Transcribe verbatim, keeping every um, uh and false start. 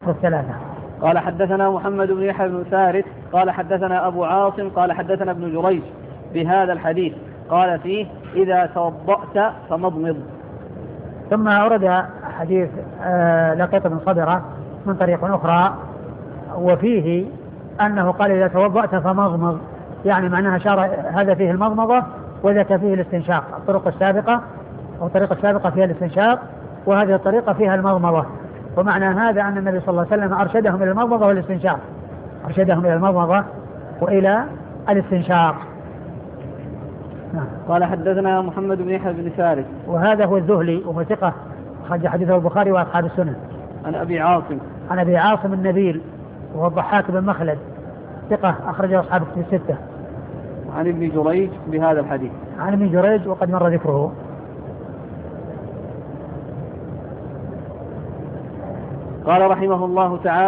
الثلاثة. قال حدثنا محمد بن يحيى بن ثالث قال حدثنا أبو عاصم قال حدثنا ابن جريج بهذا الحديث قال فيه إذا توضأت فمضمض. ثم أورد حديث آه لقيط بن صبرة من طريق أخرى وفيه أنه قال إذا توضأت فمضمض، يعني معناها شار هذا فيه المضمضة وذاك فيه الاستنشاق. الطرق السابقة أو الطريقة السابقة فيها الاستنشاق وهذه الطريقة فيها المضمضة، ومعنى هذا أن النبي صلى الله عليه وسلم أرشدهم إلى المضمضة والاستنشاق، أرشدهم إلى المضمضة وإلى الاستنشاق. نعم. قال حدثنا محمد بن يحيى بن ثالث وهذا هو الذهلي وهو ثقة أخرج حديثه البخاري وأصحاب السنن. عن أبي عاصم عن أبي عاصم النبيل وهو الضحاك بن مخلد ثقة أخرجه أصحاب الستة. عن ابن جريج بهذا الحديث. عن ابن جريج وقد مر ذكره. قال رحمه الله تعالى